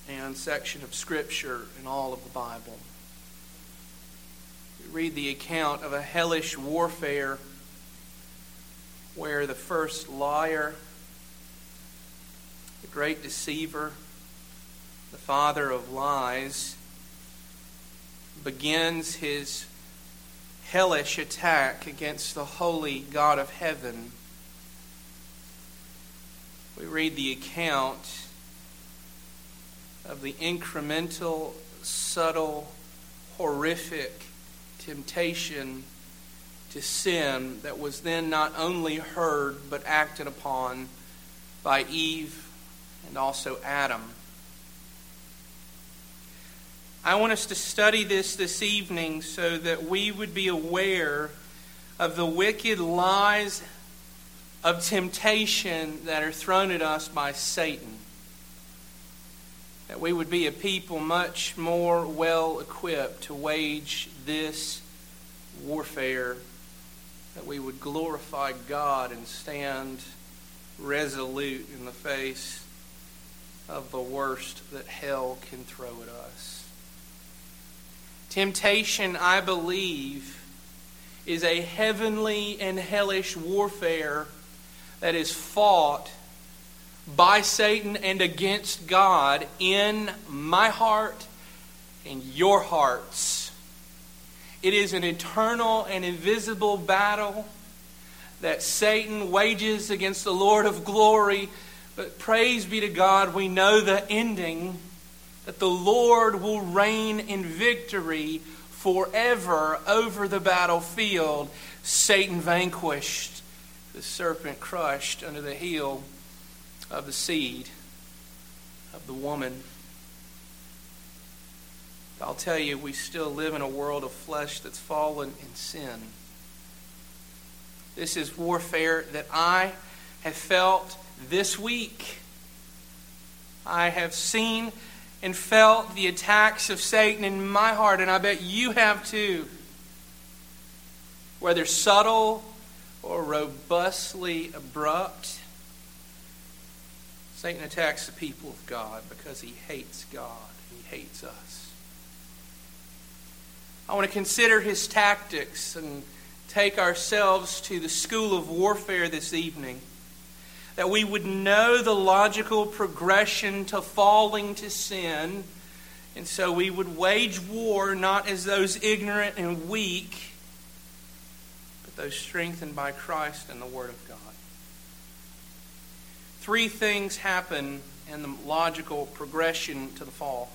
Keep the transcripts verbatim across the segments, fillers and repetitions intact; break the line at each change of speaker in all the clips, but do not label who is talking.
and section of Scripture in all of the Bible. We read the account of a hellish warfare where the first liar, the great deceiver, the father of lies, begins his hellish attack against the holy God of heaven. We read the account of the incremental, subtle, horrific temptation to sin that was then not only heard but acted upon by Eve and also Adam. I want us to study this this evening so that we would be aware of the wicked lies of temptation that are thrown at us by Satan. That we would be a people much more well equipped to wage this warfare. That we would glorify God and stand resolute in the face of the worst that hell can throw at us. Temptation, I believe, is a heavenly and hellish warfare that is fought by Satan and against God in my heart and your hearts. It is an eternal and invisible battle that Satan wages against the Lord of glory. But praise be to God, we know the ending, that the Lord will reign in victory forever over the battlefield. Satan vanquished, the serpent crushed under the heel of the seed of the woman. I'll tell you, we still live in a world of flesh that's fallen in sin. This is warfare that I have felt this week. I have seen and felt the attacks of Satan in my heart, and I bet you have too. Whether subtle or robustly abrupt, Satan attacks the people of God because he hates God. He hates us. I want to consider his tactics and take ourselves to the school of warfare this evening. That we would know the logical progression to falling to sin. And so we would wage war not as those ignorant and weak, but those strengthened by Christ and the Word of God. Three things happen in the logical progression to the fall.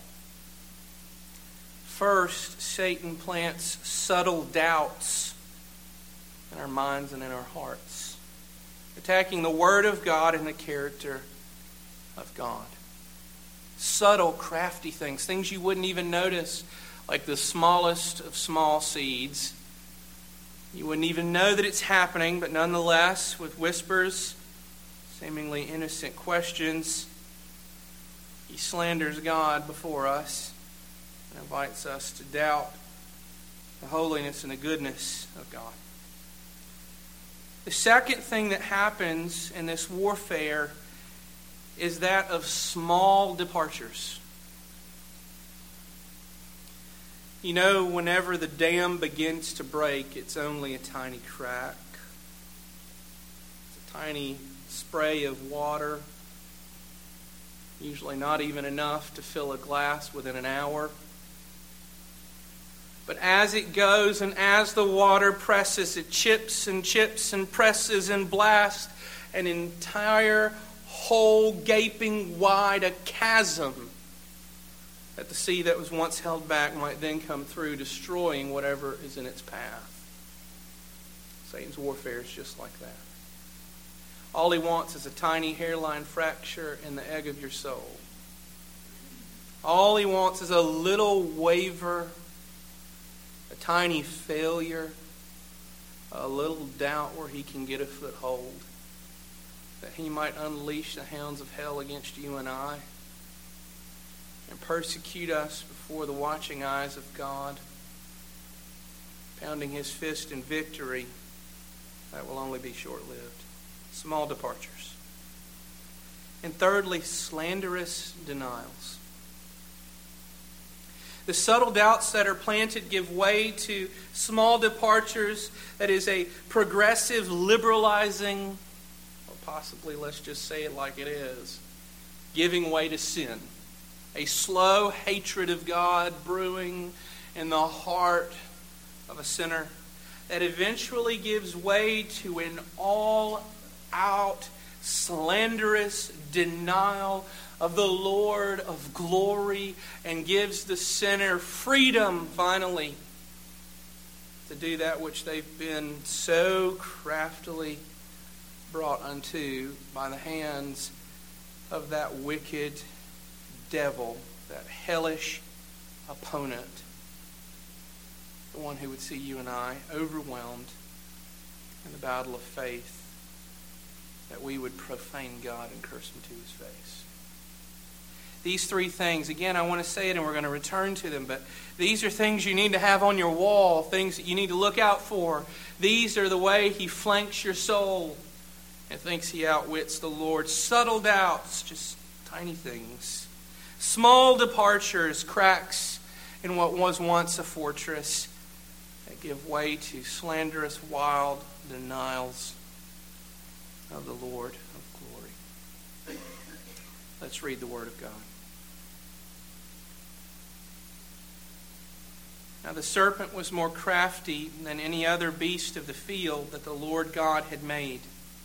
First, Satan plants subtle doubts in our minds and in our hearts, attacking the Word of God and the character of God. Subtle, crafty things, things you wouldn't even notice, like the smallest of small seeds. You wouldn't even know that it's happening, but nonetheless, with whispers, seemingly innocent questions, he slanders God before us and invites us to doubt the holiness and the goodness of God. The second thing that happens in this warfare is that of small departures. You know, whenever the dam begins to break, it's only a tiny crack. It's a tiny spray of water, usually not even enough to fill a glass within an hour. But as it goes and as the water presses, it chips and chips and presses and blasts an entire hole gaping wide, a chasm that the sea that was once held back might then come through, destroying whatever is in its path. Satan's warfare is just like that. All he wants is a tiny hairline fracture in the egg of your soul. All he wants is a little waver, a tiny failure, a little doubt where he can get a foothold, that he might unleash the hounds of hell against you and I and persecute us before the watching eyes of God, pounding his fist in victory that will only be short-lived. Small departures. And thirdly, slanderous denials. The subtle doubts that are planted give way to small departures, that is a progressive liberalizing, or possibly, let's just say it like it is, giving way to sin. A slow hatred of God brewing in the heart of a sinner that eventually gives way to an all-out, slanderous denial of the Lord of glory, and gives the sinner freedom, finally, to do that which they've been so craftily brought unto by the hands of that wicked devil, that hellish opponent, the one who would see you and I overwhelmed in the battle of faith, that we would profane God and curse Him to His face. These three things, again, I want to say it and we're going to return to them, but these are things you need to have on your wall, things that you need to look out for. These are the way he flanks your soul and thinks he outwits the Lord. Subtle doubts, just tiny things. Small departures, cracks in what was once a fortress that give way to slanderous, wild denials of the Lord of glory. Let's read the Word of God. Now the serpent was more crafty than any other beast of the field that the Lord God had made.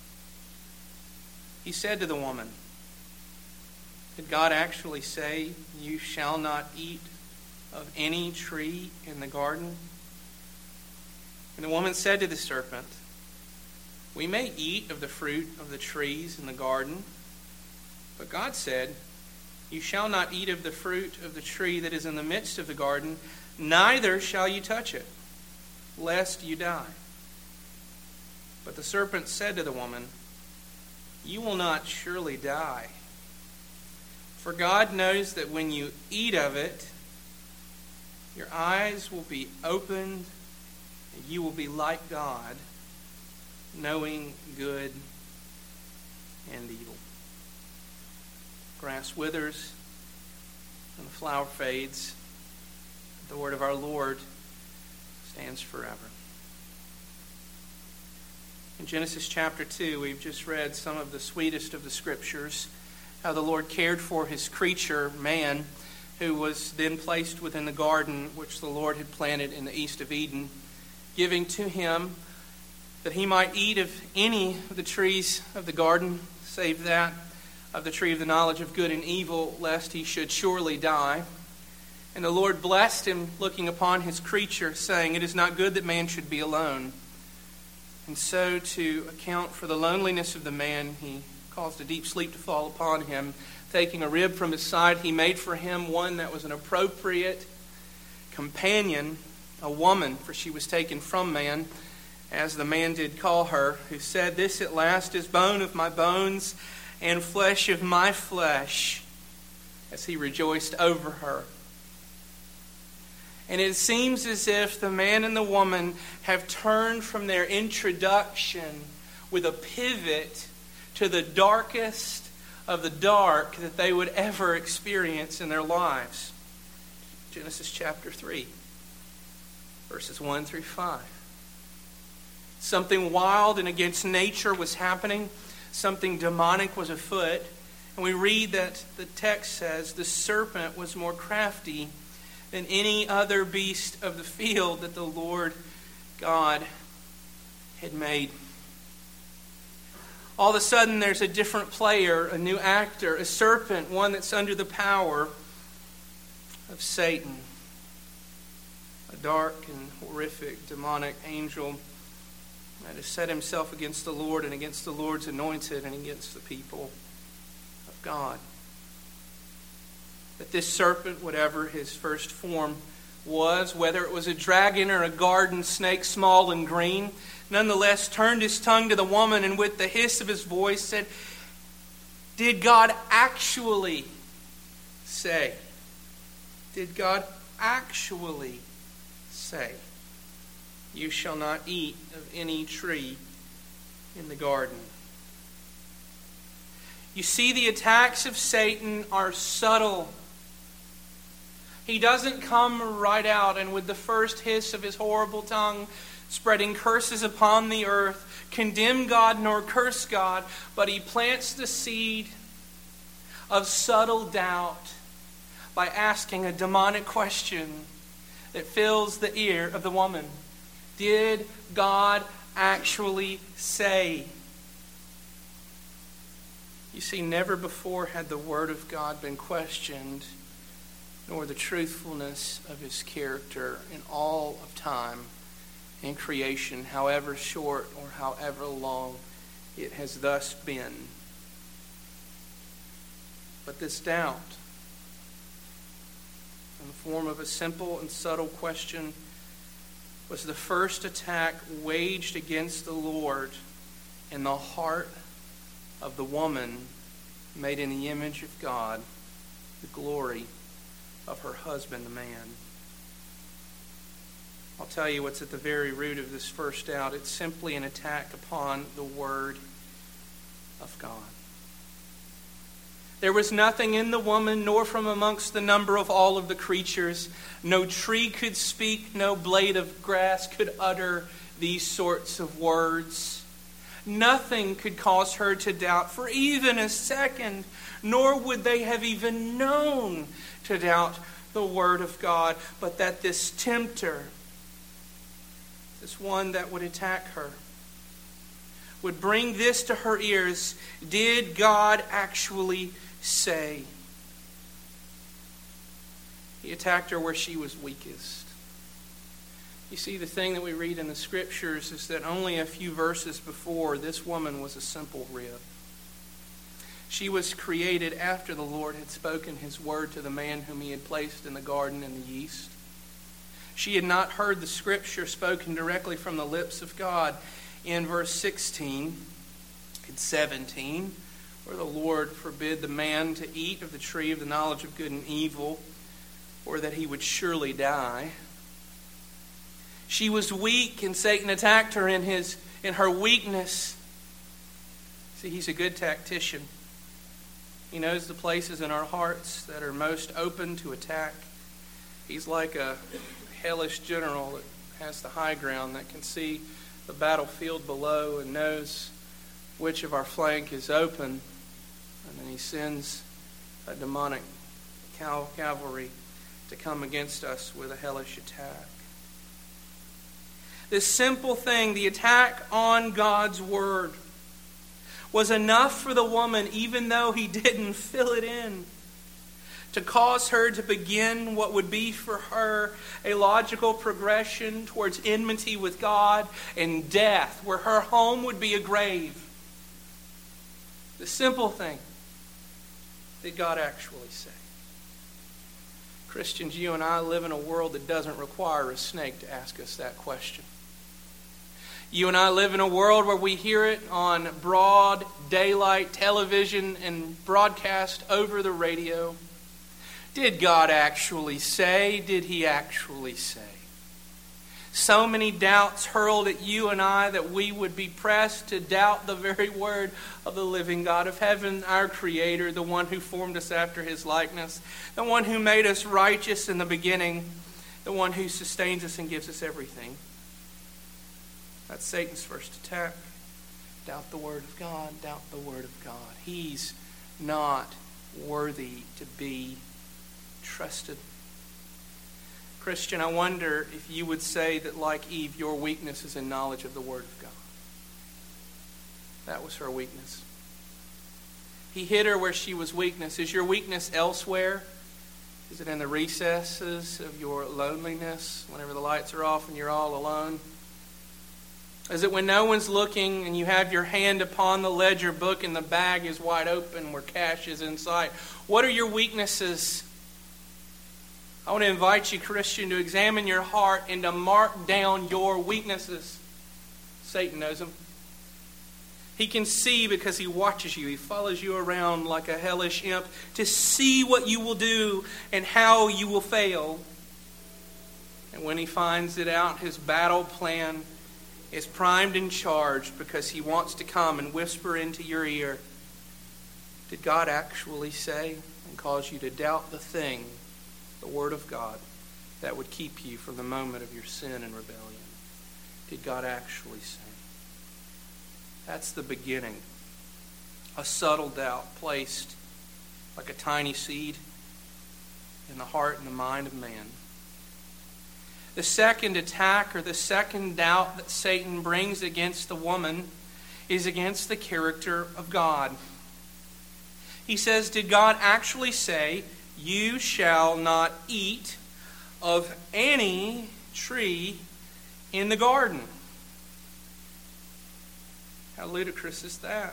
He said to the woman, did God actually say, you shall not eat of any tree in the garden? And the woman said to the serpent, we may eat of the fruit of the trees in the garden, but God said, you shall not eat of the fruit of the tree that is in the midst of the garden, neither shall you touch it, lest you die. But the serpent said to the woman, you will not surely die. For God knows that when you eat of it, your eyes will be opened, and you will be like God, knowing good and evil. Grass withers and the flower fades. The word of our Lord stands forever. In Genesis chapter two, we've just read some of the sweetest of the scriptures, how the Lord cared for his creature, man, who was then placed within the garden which the Lord had planted in the east of Eden, giving to him that he might eat of any of the trees of the garden, save that of the tree of the knowledge of good and evil, lest he should surely die. And the Lord blessed him, looking upon his creature, saying, it is not good that man should be alone. And so, to account for the loneliness of the man, he caused a deep sleep to fall upon him. Taking a rib from his side, he made for him one that was an appropriate companion, a woman, for she was taken from man, as the man did call her, who said, this at last is bone of my bones and flesh of my flesh, as he rejoiced over her. And it seems as if the man and the woman have turned from their introduction with a pivot to the darkest of the dark that they would ever experience in their lives. Genesis chapter three, verses one through five. Something wild and against nature was happening. Something demonic was afoot. And we read that the text says the serpent was more crafty than any other beast of the field that the Lord God had made. All of a sudden there's a different player, a new actor, a serpent, one that's under the power of Satan. A dark and horrific demonic angel that has set himself against the Lord and against the Lord's anointed and against the people of God. That this serpent, whatever his first form was, whether it was a dragon or a garden snake, small and green, nonetheless turned his tongue to the woman and with the hiss of his voice said, did God actually say? Did God actually say, you shall not eat of any tree in the garden? You see, the attacks of Satan are subtle. He doesn't come right out and with the first hiss of his horrible tongue, spreading curses upon the earth, condemn God nor curse God, but he plants the seed of subtle doubt by asking a demonic question that fills the ear of the woman. Did God actually say? You see, never before had the Word of God been questioned, nor the truthfulness of His character in all of time and creation, however short or however long it has thus been. But this doubt, in the form of a simple and subtle question, was the first attack waged against the Lord in the heart of the woman made in the image of God, the glory of her husband, the man. I'll tell you what's at the very root of this first doubt. It's simply an attack upon the Word of God. There was nothing in the woman, nor from amongst the number of all of the creatures. No tree could speak, no blade of grass could utter these sorts of words. Nothing could cause her to doubt for even a second, nor would they have even known to doubt the Word of God, but that this tempter, this one that would attack her, would bring this to her ears. Did God actually say? He attacked her where she was weakest. You see, the thing that we read in the Scriptures is that only a few verses before, this woman was a simple rib. She was created after the Lord had spoken His word to the man whom He had placed in the garden in the east. She had not heard the Scripture spoken directly from the lips of God in verse sixteen and seventeen, where the Lord forbid the man to eat of the tree of the knowledge of good and evil, or that he would surely die. She was weak, and Satan attacked her in his in her weakness. See, he's a good tactician. He knows the places in our hearts that are most open to attack. He's like a hellish general that has the high ground, that can see the battlefield below and knows which of our flank is open. And then he sends a demonic cal- cavalry to come against us with a hellish attack. This simple thing, the attack on God's Word, was enough for the woman, even though he didn't fill it in, to cause her to begin what would be for her a logical progression towards enmity with God and death, where her home would be a grave. The simple thing, did God actually say? Christians, you and I live in a world that doesn't require a snake to ask us that question. You and I live in a world where we hear it on broad daylight television and broadcast over the radio. Did God actually say? Did He actually say? So many doubts hurled at you and I that we would be pressed to doubt the very word of the living God of heaven, our Creator, the one who formed us after His likeness, the one who made us righteous in the beginning, the one who sustains us and gives us everything. That's Satan's first attack. Doubt the Word of God. Doubt the Word of God. He's not worthy to be trusted. Christian, I wonder if you would say that, like Eve, your weakness is in knowledge of the Word of God. That was her weakness. He hid her where she was weakness. Is your weakness elsewhere? Is it in the recesses of your loneliness, whenever the lights are off and you're all alone? Is it when no one's looking and you have your hand upon the ledger book and the bag is wide open where cash is in sight? What are your weaknesses? I want to invite you, Christian, to examine your heart and to mark down your weaknesses. Satan knows them. He can see because he watches you. He follows you around like a hellish imp to see what you will do and how you will fail. And when he finds it out, his battle plan is primed and charged because he wants to come and whisper into your ear, did God actually say? And cause you to doubt the thing the Word of God that would keep you from the moment of your sin and rebellion, did God actually say? That's the beginning. A subtle doubt placed like a tiny seed in the heart and the mind of man. The second attack or the second doubt that Satan brings against the woman is against the character of God. He says, did God actually say, you shall not eat of any tree in the garden? How ludicrous is that?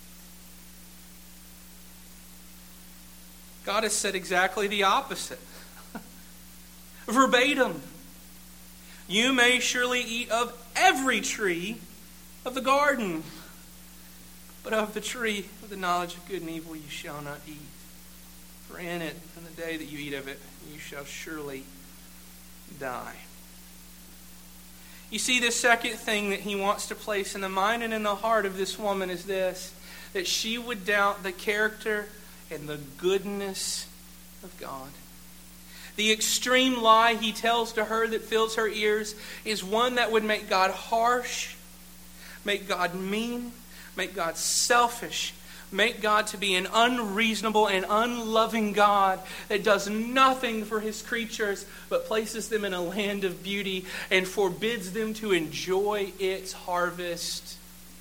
God has said exactly the opposite. Verbatim. You may surely eat of every tree of the garden, but of the tree of the knowledge of good and evil you shall not eat. For in it, in the day that you eat of it, you shall surely die. You see, the second thing that he wants to place in the mind and in the heart of this woman is this, that she would doubt the character and the goodness of God. The extreme lie he tells to her that fills her ears is one that would make God harsh, make God mean, make God selfish, make God to be an unreasonable and unloving God that does nothing for his creatures but places them in a land of beauty and forbids them to enjoy its harvest.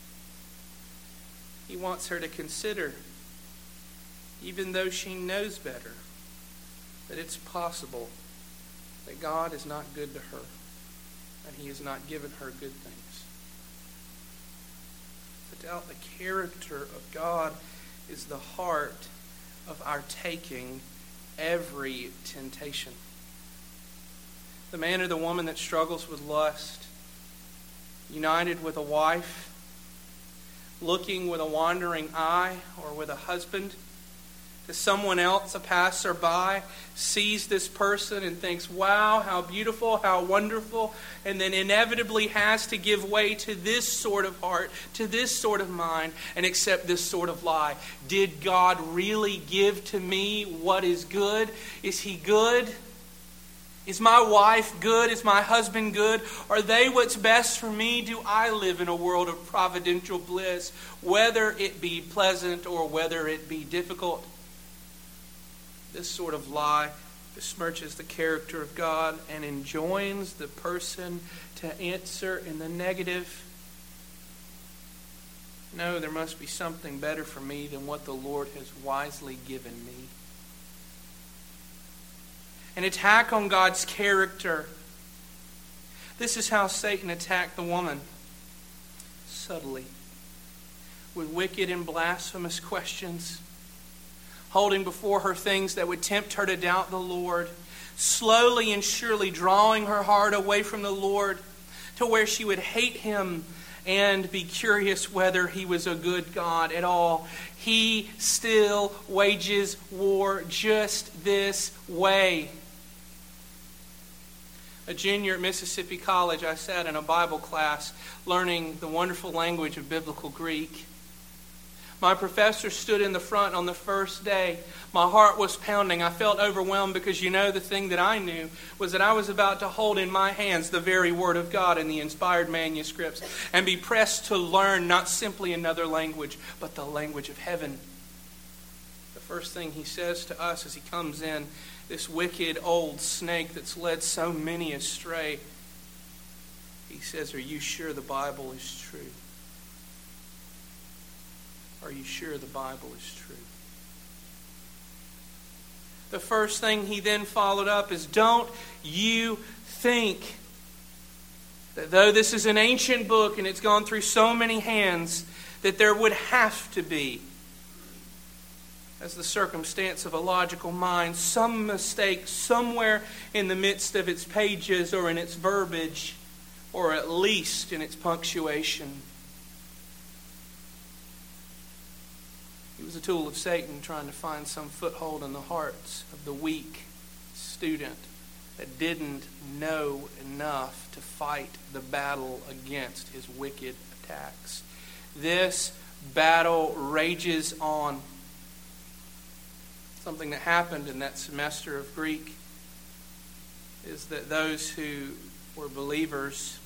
He wants her to consider, even though she knows better, that it's possible that God is not good to her and he has not given her good things. To doubt the character of God is the heart of our taking every temptation. The man or the woman that struggles with lust, united with a wife, looking with a wandering eye or with a husband, to someone else, a passerby, sees this person and thinks, wow, how beautiful, how wonderful, and then inevitably has to give way to this sort of heart, to this sort of mind, and accept this sort of lie. Did God really give to me what is good? Is he good? Is my wife good? Is my husband good? Are they what's best for me? Do I live in a world of providential bliss, whether it be pleasant or whether it be difficult? This sort of lie besmirches the character of God and enjoins the person to answer in the negative. No, there must be something better for me than what the Lord has wisely given me. An attack on God's character. This is how Satan attacked the woman. Subtly. With wicked and blasphemous questions. Holding before her things that would tempt her to doubt the Lord. Slowly and surely drawing her heart away from the Lord to where she would hate him and be curious whether he was a good God at all. He still wages war just this way. A junior at Mississippi College, I sat in a Bible class learning the wonderful language of biblical Greek. My professor stood in the front on the first day. My heart was pounding. I felt overwhelmed because, you know, the thing that I knew was that I was about to hold in my hands the very Word of God in the inspired manuscripts and be pressed to learn not simply another language, but the language of heaven. The first thing he says to us as he comes in, this wicked old snake that's led so many astray, he says, "Are you sure the Bible is true? Are you sure the Bible is true?" The first thing he then followed up is, don't you think that though this is an ancient book and it's gone through so many hands, that there would have to be, as the circumstance of a logical mind, some mistake somewhere in the midst of its pages or in its verbiage, or at least in its punctuation? He was a tool of Satan trying to find some foothold in the hearts of the weak student that didn't know enough to fight the battle against his wicked attacks. This battle rages on. Something that happened in that semester of Greek is that those who were believers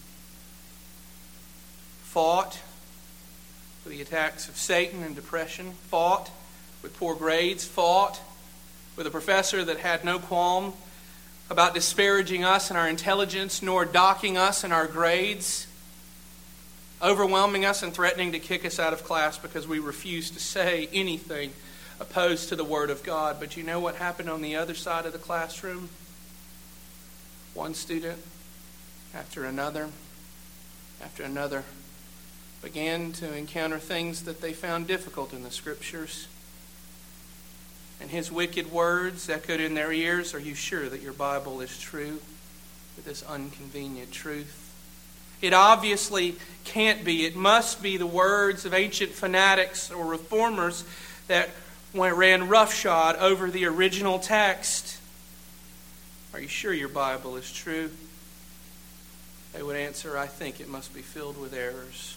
fought with the attacks of Satan and depression, fought with poor grades, fought with a professor that had no qualm about disparaging us in our intelligence, nor docking us in our grades, overwhelming us and threatening to kick us out of class because we refused to say anything opposed to the Word of God. But you know what happened on the other side of the classroom? One student after another, after another, began to encounter things that they found difficult in the Scriptures. And his wicked words echoed in their ears, "Are you sure that your Bible is true with this inconvenient truth?" It obviously can't be. It must be the words of ancient fanatics or reformers that ran roughshod over the original text. "Are you sure your Bible is true?" They would answer, "I think it must be filled with errors."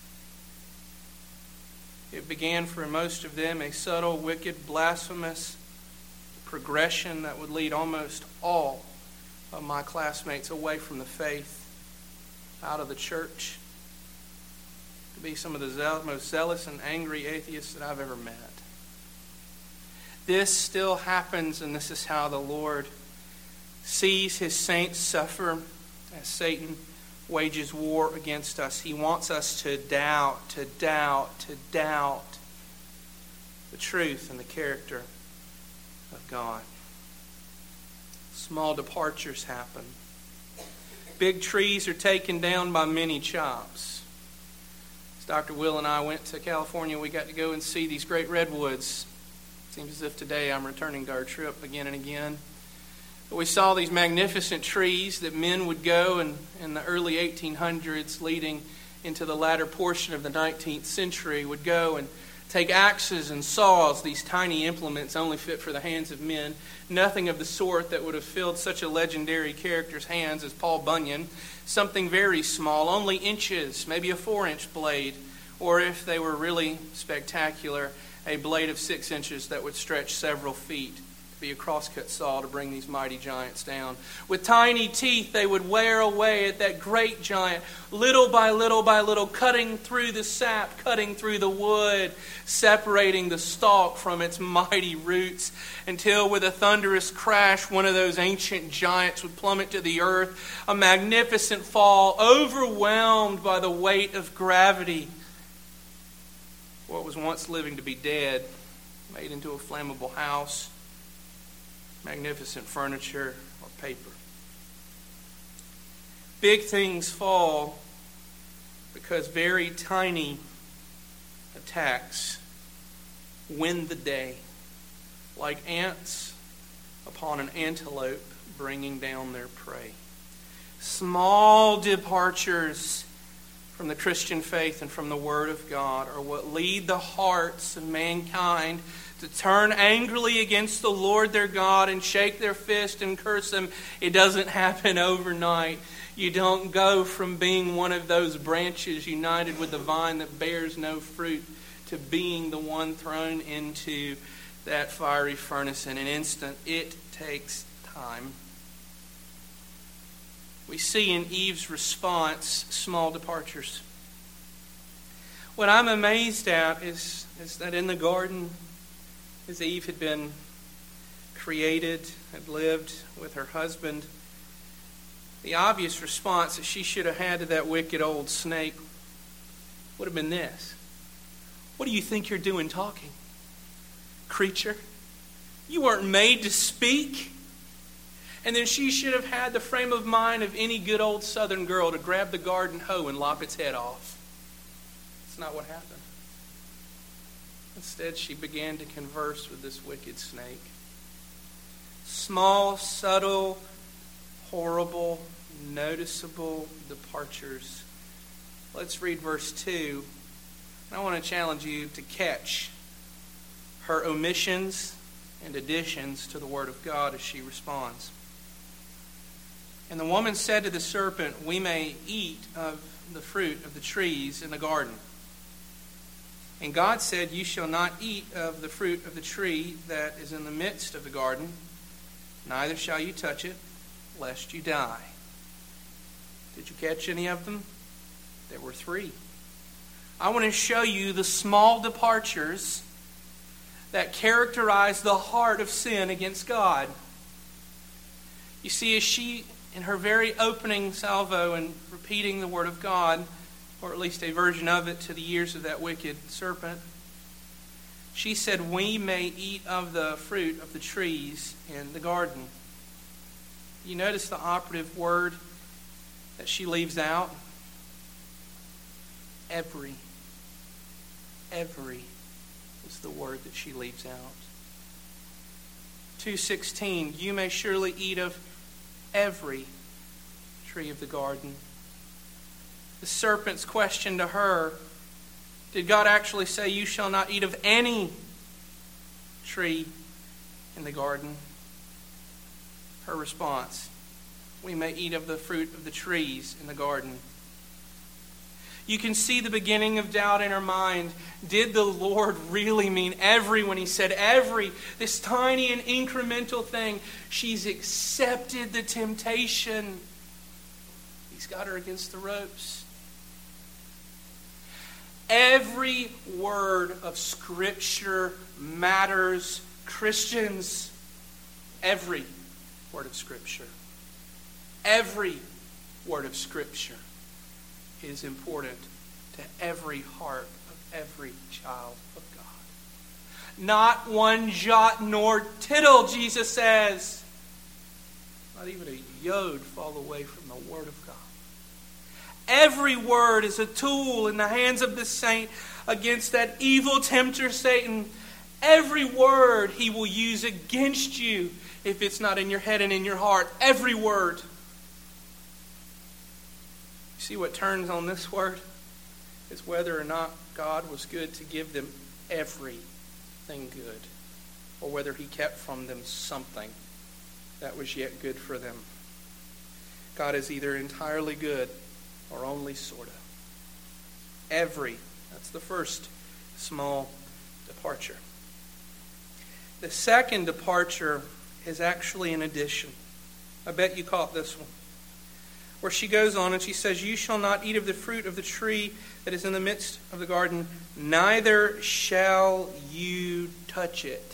It began for most of them a subtle, wicked, blasphemous progression that would lead almost all of my classmates away from the faith, out of the church, to be some of the zeal- most zealous and angry atheists that I've ever met. This still happens, and this is how the Lord sees His saints suffer as Satan wages war against us. He wants us to doubt, to doubt, to doubt the truth and the character of God. Small departures happen. Big trees are taken down by many chops. As Doctor Will and I went to California, we got to go and see these great redwoods. It seems as if today I'm returning to our trip again and again. But we saw these magnificent trees that men would go in, in the early eighteen hundreds leading into the latter portion of the nineteenth century, would go and take axes and saws, these tiny implements only fit for the hands of men, nothing of the sort that would have filled such a legendary character's hands as Paul Bunyan, something very small, only inches, maybe a four-inch blade, or if they were really spectacular, a blade of six inches that would stretch several feet. Be a crosscut saw to bring these mighty giants down. With tiny teeth, they would wear away at that great giant, little by little by little, cutting through the sap, cutting through the wood, separating the stalk from its mighty roots, until with a thunderous crash, one of those ancient giants would plummet to the earth, a magnificent fall, overwhelmed by the weight of gravity. What was once living to be dead, made into a flammable house, magnificent furniture, or paper. Big things fall because very tiny attacks win the day, like ants upon an antelope bringing down their prey. Small departures from the Christian faith and from the Word of God are what lead the hearts of mankind to turn angrily against the Lord their God and shake their fist and curse Him. It doesn't happen overnight. You don't go from being one of those branches united with the vine that bears no fruit to being the one thrown into that fiery furnace in an instant. It takes time. We see in Eve's response small departures. What I'm amazed at is, is that in the garden, as Eve had been created, had lived with her husband, the obvious response that she should have had to that wicked old snake would have been this: "What do you think you're doing talking, creature? You weren't made to speak." And then she should have had the frame of mind of any good old Southern girl to grab the garden hoe and lop its head off. That's not what happened. Instead, she began to converse with this wicked snake. Small, subtle, horrible, noticeable departures. Let's read verse two. I want to challenge you to catch her omissions and additions to the Word of God as she responds. "And the woman said to the serpent, 'We may eat of the fruit of the trees in the garden.' And God said, 'You shall not eat of the fruit of the tree that is in the midst of the garden, neither shall you touch it, lest you die. Did you catch any of them? There were three. I want to show you the small departures that characterize the heart of sin against God. You see, as she, in her very opening salvo and repeating the word of God, or at least a version of it to the ears of that wicked serpent, she said, we may eat of the fruit of the trees in the garden. You notice the operative word that she leaves out? Every. Every is the word that she leaves out. two sixteen, you may surely eat of every tree of the garden. The serpent's question to her, did God actually say, you shall not eat of any tree in the garden? Her response, we may eat of the fruit of the trees in the garden. You can see the beginning of doubt in her mind. Did the Lord really mean every when he said every? This tiny and incremental thing. She's accepted the temptation. He's got her against the ropes. Every word of Scripture matters, Christians. Every word of Scripture. Every word of Scripture is important to every heart of every child of God. Not one jot nor tittle, Jesus says. Not even a yod fall away from the Word of God. Every word is a tool in the hands of the saint against that evil tempter, Satan. Every word he will use against you if it's not in your head and in your heart. Every word. See what turns on this word is whether or not God was good to give them everything good, or whether he kept from them something that was yet good for them. God is either entirely good or only sort of. Every. That's the first small departure. The second departure is actually an addition. I bet you caught this one. Where she goes on and she says, you shall not eat of the fruit of the tree that is in the midst of the garden, neither shall you touch it.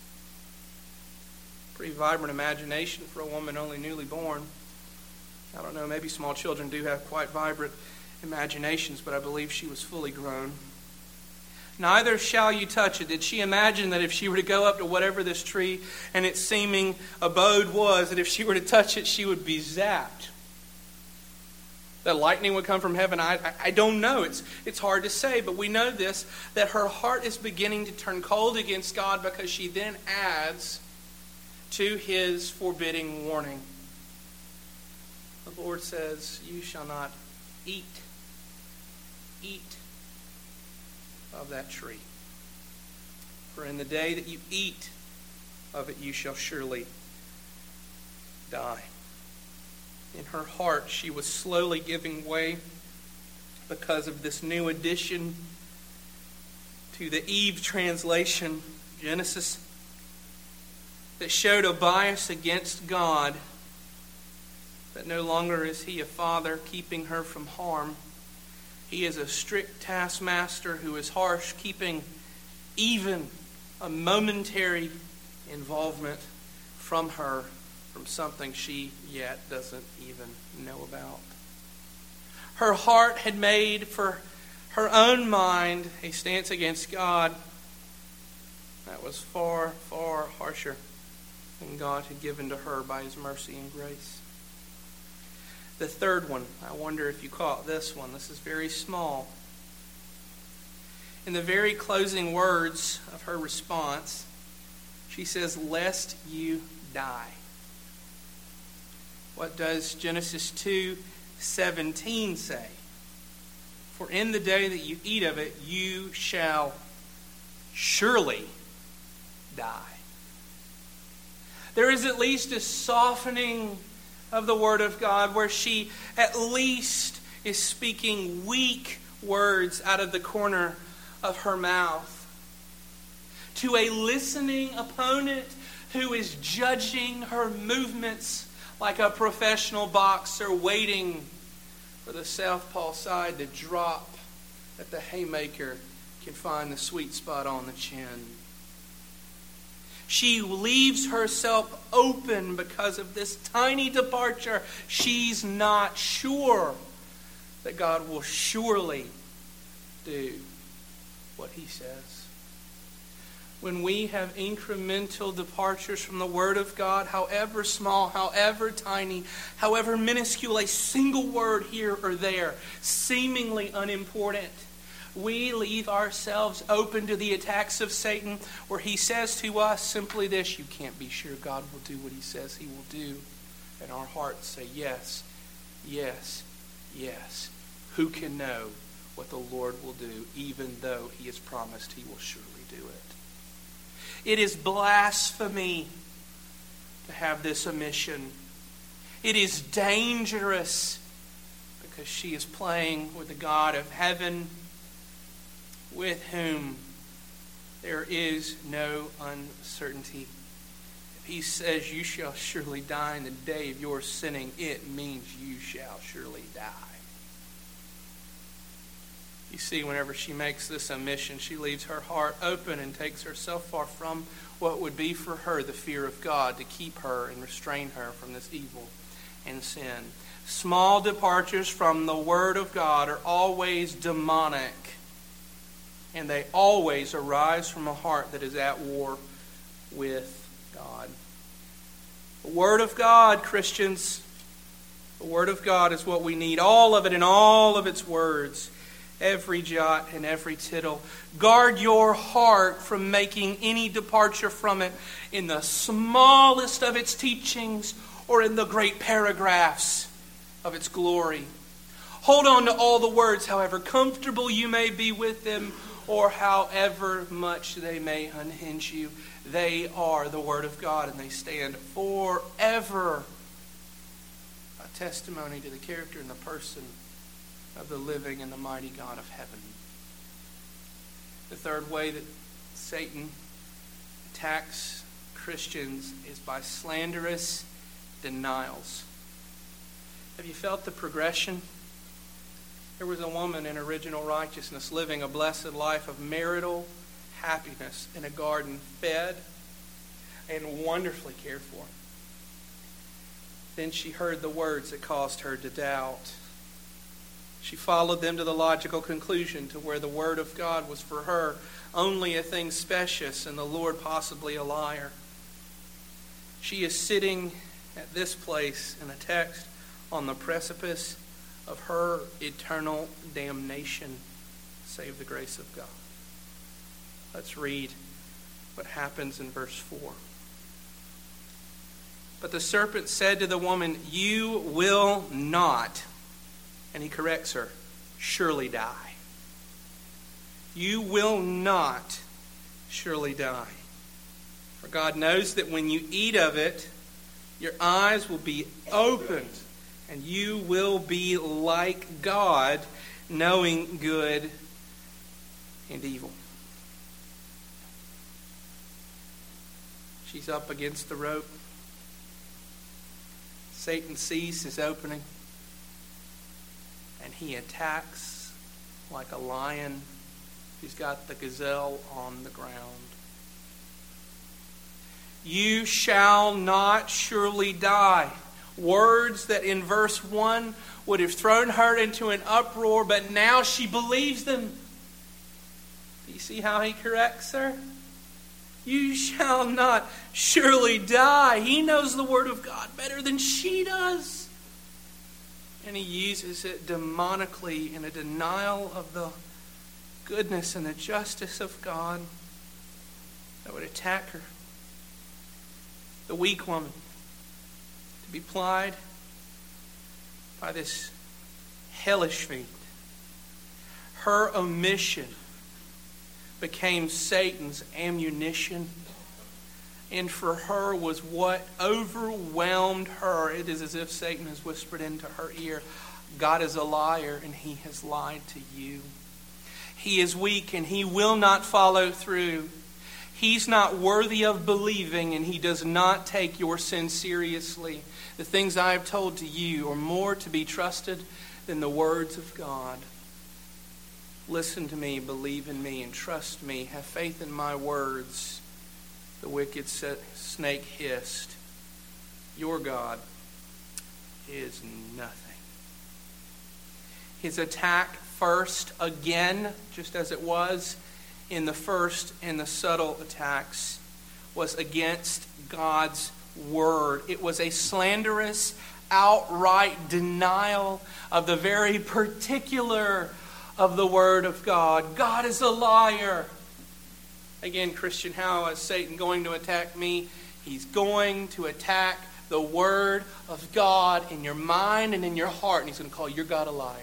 Pretty vibrant imagination for a woman only newly born. I don't know, maybe small children do have quite vibrant imaginations, but I believe she was fully grown. Neither shall you touch it. Did she imagine that if she were to go up to whatever this tree and its seeming abode was, that if she were to touch it, she would be zapped? That lightning would come from heaven? I, I, I don't know. It's, it's hard to say, but we know this, that her heart is beginning to turn cold against God because she then adds to his forbidding warning. The Lord says, you shall not eat, eat of that tree. For in the day that you eat of it, you shall surely die. In her heart, she was slowly giving way because of this new addition to the Eve translation, Genesis, that showed a bias against God, that no longer is he a father keeping her from harm. He is a strict taskmaster who is harsh, keeping even a momentary involvement from her, from something she yet doesn't even know about. Her heart had made for her own mind a stance against God that was far, far harsher than God had given to her by his mercy and grace. The third one, I wonder if you caught this one. This is very small. In the very closing words of her response, she says, lest you die. What does Genesis two seventeen say? For in the day that you eat of it, you shall surely die. There is at least a softening of the Word of God where she at least is speaking weak words out of the corner of her mouth to a listening opponent who is judging her movements like a professional boxer waiting for the southpaw side to drop, that the haymaker can find the sweet spot on the chin. She leaves herself open because of this tiny departure. She's not sure that God will surely do what He says. When we have incremental departures from the Word of God, however small, however tiny, however minuscule, a single word here or there, seemingly unimportant, we leave ourselves open to the attacks of Satan, where he says to us simply this: you can't be sure God will do what He says He will do. And our hearts say, yes, yes, yes. Who can know what the Lord will do, even though He has promised He will surely do it? It is blasphemy to have this omission. It is dangerous because she is playing with the God of heaven, with whom there is no uncertainty. If He says you shall surely die in the day of your sinning, it means you shall surely die. You see, whenever she makes this omission, she leaves her heart open and takes herself far from what would be for her the fear of God to keep her and restrain her from this evil and sin. Small departures from the Word of God are always demonic. And they always arise from a heart that is at war with God. The Word of God, Christians, the Word of God is what we need. All of it in all of its words. Every jot and every tittle. Guard your heart from making any departure from it in the smallest of its teachings or in the great paragraphs of its glory. Hold on to all the words, however comfortable you may be with them, or however much they may unhinge you. They are the Word of God, and they stand forever a testimony to the character and the person of the living and the mighty God of heaven. The third way that Satan attacks Christians is by slanderous denials. Have you felt the progression? There was a woman in original righteousness living a blessed life of marital happiness in a garden, fed and wonderfully cared for. Then she heard the words that caused her to doubt. She followed them to the logical conclusion to where the Word of God was for her only a thing specious and the Lord possibly a liar. She is sitting at this place in a text on the precipice of her eternal damnation, save the grace of God. Let's read what happens in verse four. But the serpent said to the woman, "You will not," and he corrects her, "surely die." You will not surely die. For God knows that when you eat of it, your eyes will be opened, and you will be like God, knowing good and evil. She's up against the rope. Satan sees his opening, and he attacks like a lion who's got the gazelle on the ground. You shall not surely die. Words that in verse one would have thrown her into an uproar, but now she believes them. Do you see how he corrects her? You shall not surely die. He knows the Word of God better than she does. And he uses it demonically in a denial of the goodness and the justice of God that would attack her. The weak woman, to be plied by this hellish fiend. Her omission became Satan's ammunition, and for her was what overwhelmed her. It is as if Satan has whispered into her ear, God is a liar and he has lied to you. He is weak and he will not follow through. He's not worthy of believing, and he does not take your sin seriously. The things I have told to you are more to be trusted than the words of God. Listen to me, believe in me, and trust me. Have faith in my words. The wicked snake hissed. Your God is nothing. His attack first, again, just as it was in the first and the subtle attacks, was against God's word. It was a slanderous, outright denial of the very particular of the word of God. God is a liar. Again, Christian, how is Satan going to attack me? He's going to attack the word of God in your mind and in your heart, and he's going to call your God a liar.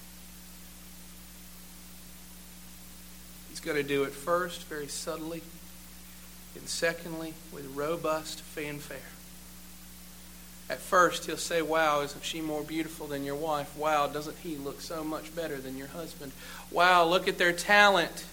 He's going to do it first, very subtly, and secondly, with robust fanfare. At first, he'll say, wow, isn't she more beautiful than your wife? Wow, doesn't he look so much better than your husband? Wow, look at their talent.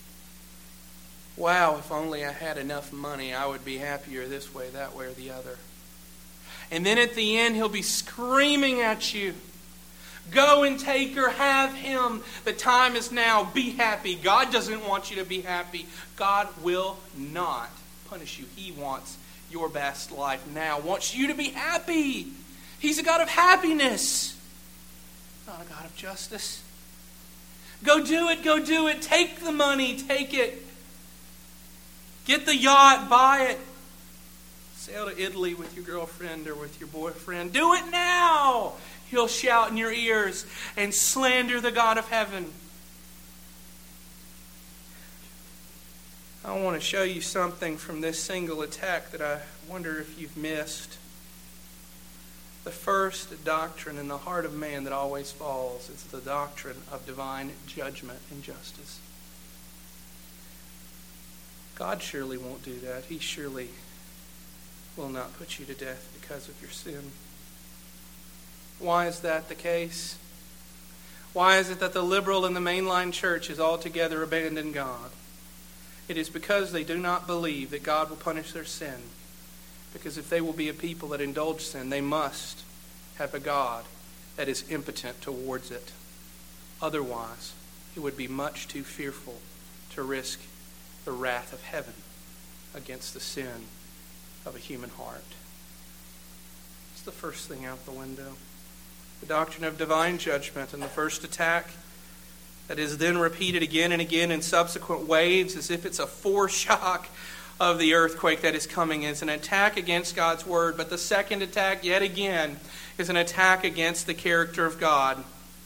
Wow, if only I had enough money, I would be happier this way, that way, or the other. And then at the end, he'll be screaming at you. Go and take her, have him. The time is now. Be happy. God doesn't want you to be happy. God will not punish you. He wants your best life now. Wants you to be happy. He's a God of happiness, not a God of justice. Go do it. Go do it. Take the money. Take it. Get the yacht. Buy it. Sail to Italy with your girlfriend or with your boyfriend. Do it now. He'll shout in your ears and slander the God of heaven. I want to show you something from this single attack that I wonder if you've missed. The first doctrine in the heart of man that always falls is the doctrine of divine judgment and justice. God surely won't do that. He surely will not put you to death because of your sin. Why is that the case? Why is it that the liberal and the mainline church has altogether abandoned God? It is because they do not believe that God will punish their sin. Because if they will be a people that indulge sin, they must have a God that is impotent towards it. Otherwise, it would be much too fearful to risk the wrath of heaven against the sin of a human heart. It's the first thing out the window. The doctrine of divine judgment, and the first attack that is then repeated again and again in subsequent waves as if it's a foreshock of the earthquake that is coming, is an attack against God's word. But the second attack, yet again, is an attack against the character of God.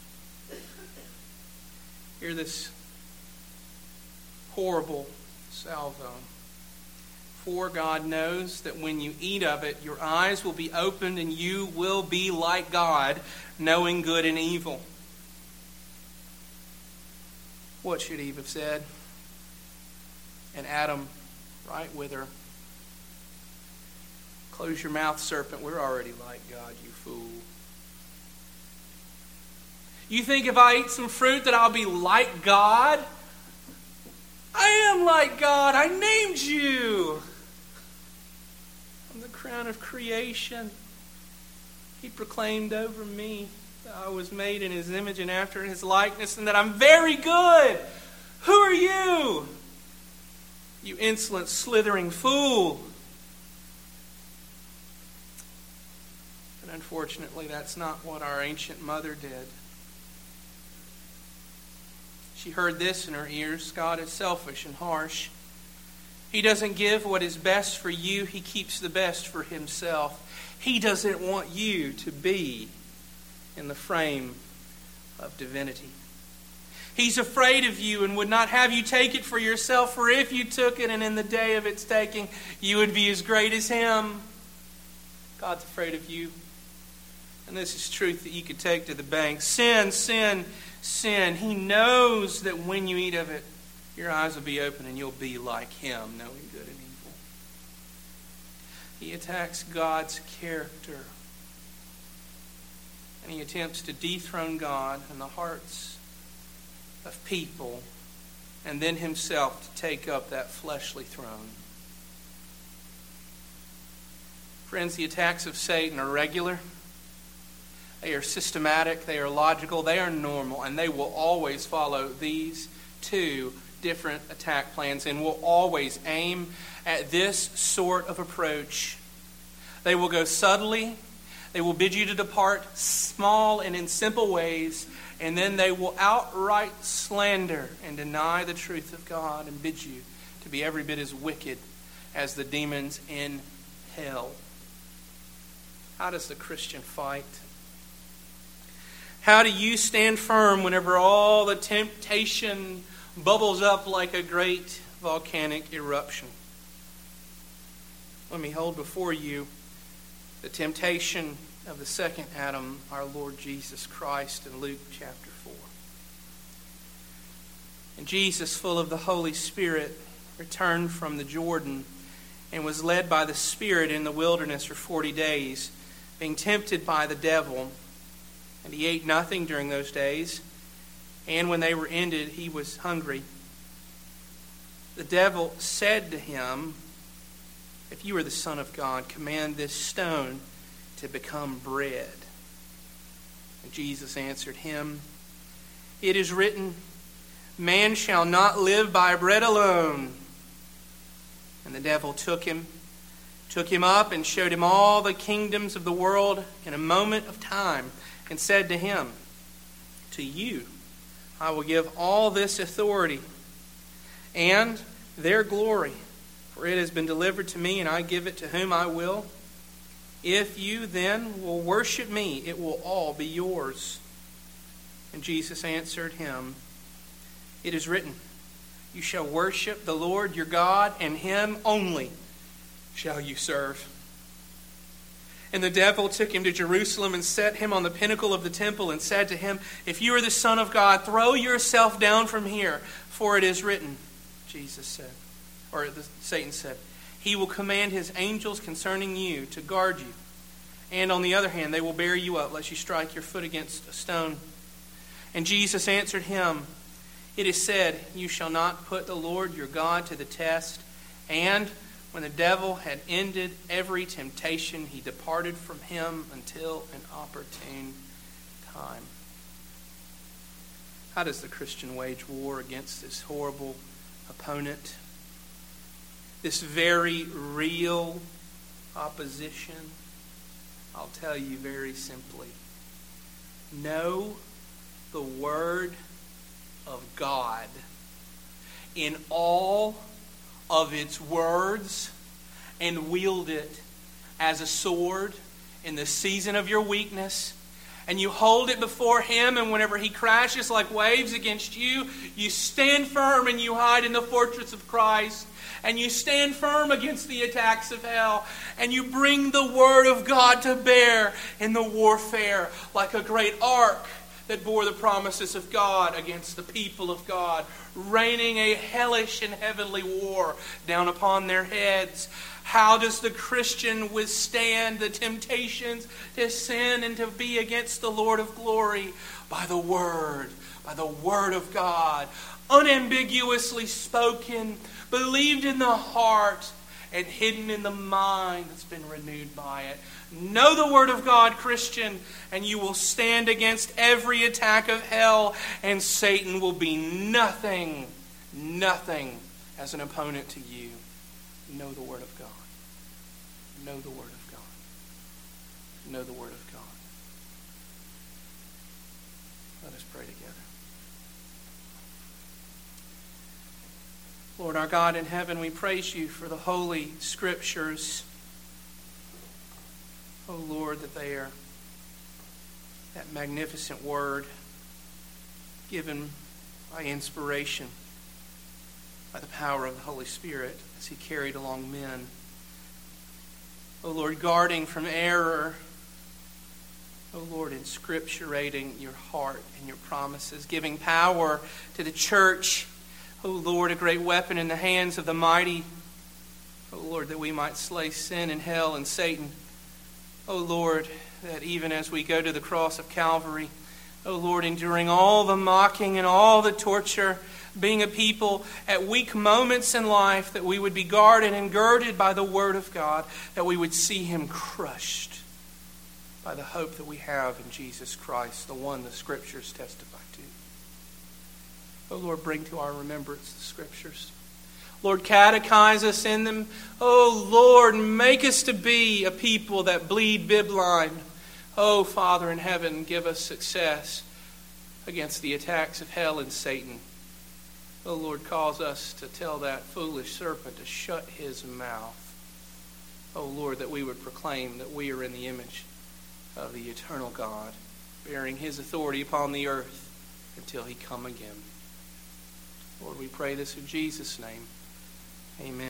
Hear this horrible salvo. For God knows that when you eat of it, your eyes will be opened and you will be like God, knowing good and evil. What should Eve have said? And Adam, right with her. Close your mouth, serpent. We're already like God, you fool. You think if I eat some fruit that I'll be like God? I am like God. I named you. I'm the crown of creation. He proclaimed over me that I was made in His image and after His likeness, and that I'm very good. Who are you? You insolent, slithering fool. But unfortunately, that's not what our ancient mother did. She heard this in her ears. God is selfish and harsh. He doesn't give what is best for you. He keeps the best for Himself. He doesn't want you to be in the frame of divinity. He's afraid of you and would not have you take it for yourself, for if you took it and in the day of its taking, you would be as great as Him. God's afraid of you. And this is truth that you could take to the bank. Sin, sin, sin. He knows that when you eat of it, your eyes will be open and you'll be like Him, knowing good and evil. He attacks God's character. And he attempts to dethrone God in the hearts of people, and then himself to take up that fleshly throne. Friends, the attacks of Satan are regular. They are systematic. They are logical. They are normal. And they will always follow these two different attack plans and will always aim at this sort of approach. They will go subtly. They will bid you to depart small and in simple ways. And then they will outright slander and deny the truth of God and bid you to be every bit as wicked as the demons in hell. How does the Christian fight? How do you stand firm whenever all the temptation bubbles up like a great volcanic eruption? Let me hold before you the temptation of the second Adam, our Lord Jesus Christ, in Luke chapter four. And Jesus, full of the Holy Spirit, returned from the Jordan and was led by the Spirit in the wilderness for forty days, being tempted by the devil. And he ate nothing during those days. And when they were ended, he was hungry. The devil said to him, "If you are the Son of God, command this stone to become bread." And Jesus answered him, "It is written, man shall not live by bread alone." And the devil took him, took him up and showed him all the kingdoms of the world in a moment of time, and said to him, "To you I will give all this authority and their glory, for it has been delivered to me, and I give it to whom I will. If you then will worship me, it will all be yours." And Jesus answered him, "It is written, you shall worship the Lord your God, and him only shall you serve." And the devil took him to Jerusalem and set him on the pinnacle of the temple and said to him, "If you are the Son of God, throw yourself down from here, for it is written," Jesus said, or Satan said, "He will command his angels concerning you to guard you. And on the other hand, they will bear you up, lest you strike your foot against a stone." And Jesus answered him, "It is said, you shall not put the Lord your God to the test." And when the devil had ended every temptation, he departed from him until an opportune time. How does the Christian wage war against this horrible opponent? This very real opposition? I'll tell you very simply. Know the Word of God in all of its words and wield it as a sword in the season of your weakness. And you hold it before Him, and whenever He crashes like waves against you, you stand firm and you hide in the fortress of Christ. And you stand firm against the attacks of hell. And you bring the Word of God to bear in the warfare like a great ark that bore the promises of God against the people of God, raining a hellish and heavenly war down upon their heads. How does the Christian withstand the temptations to sin and to be against the Lord of glory? By the Word, by the Word of God, unambiguously spoken, believed in the heart, and hidden in the mind that's been renewed by it. Know the Word of God, Christian, and you will stand against every attack of hell, and Satan will be nothing, nothing as an opponent to you. Know the Word of God. Know the Word of God. Know the Word of God. Let us pray together. Lord our God in heaven, we praise you for the Holy Scriptures. Oh Lord, that they are that magnificent Word given by inspiration, by the power of the Holy Spirit as He carried along men. Oh Lord, guarding from error. Oh Lord, inscripturating your heart and your promises, giving power to the church. Oh Lord, a great weapon in the hands of the mighty. Oh Lord, that we might slay sin and hell and Satan. Oh Lord, that even as we go to the cross of Calvary, oh Lord, enduring all the mocking and all the torture, being a people at weak moments in life, that we would be guarded and girded by the Word of God, that we would see Him crushed by the hope that we have in Jesus Christ, the one the Scriptures testify to. Oh Lord, bring to our remembrance the Scriptures. Lord, catechize us in them. Oh Lord, make us to be a people that bleed bibline. Oh Father in heaven, give us success against the attacks of hell and Satan. Oh Lord, cause us to tell that foolish serpent to shut his mouth. Oh Lord, that we would proclaim that we are in the image of the eternal God, bearing His authority upon the earth until He come again. Lord, we pray this in Jesus' name. Amen.